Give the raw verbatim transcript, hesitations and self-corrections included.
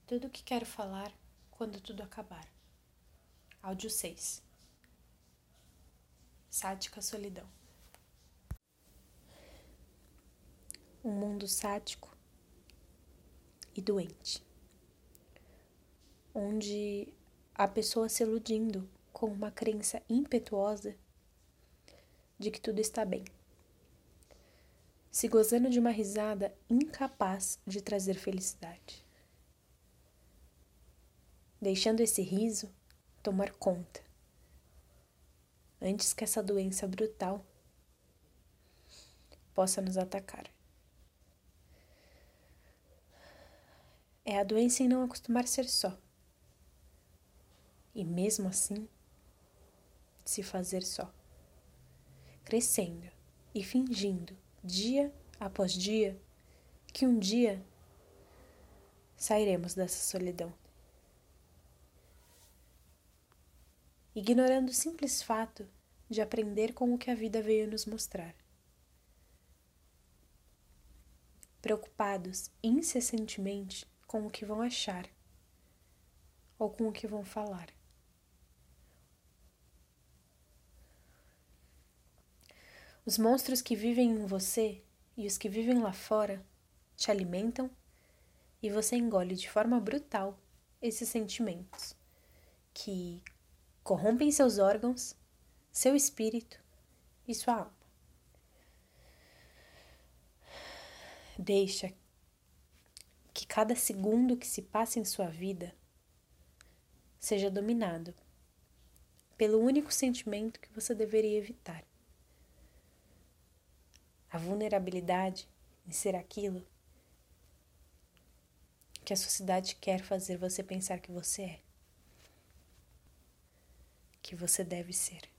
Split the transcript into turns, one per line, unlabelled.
Tudo o que quero falar quando tudo acabar. Áudio seis. Sádica solidão. Um mundo sádico e doente, onde a pessoa se iludindo com uma crença impetuosa de que tudo está bem, se gozando de uma risada incapaz de trazer felicidade, deixando esse riso tomar conta, antes que essa doença brutal possa nos atacar. É a doença em não acostumar ser só, e mesmo assim, se fazer só, crescendo e fingindo, dia após dia, que um dia sairemos dessa solidão. Ignorando o simples fato de aprender com o que a vida veio nos mostrar. Preocupados incessantemente com o que vão achar ou com o que vão falar. Os monstros que vivem em você e os que vivem lá fora te alimentam e você engole de forma brutal esses sentimentos que corrompem seus órgãos, seu espírito e sua alma. Deixa que cada segundo que se passa em sua vida seja dominado pelo único sentimento que você deveria evitar. A vulnerabilidade em ser aquilo que a sociedade quer fazer você pensar que você é, que você deve ser.